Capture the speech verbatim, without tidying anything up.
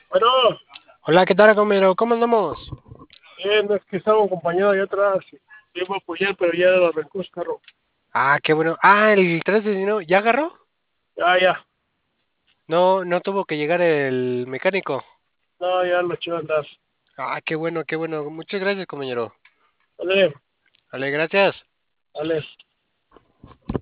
Bueno, Hola, ¿qué tal, compañero? ¿Cómo andamos? bien, es que estaba un compañero allá atrás. Iba a apoyar, pero ya lo arrancó su carro. Ah, qué bueno. Ah, el tres de enero, ¿ya agarró? Ya, ya. No, no tuvo que llegar el mecánico. No, ya lo echó a andar. Ah, qué bueno, qué bueno. Muchas gracias, compañero. Vale, Vale, gracias. vale.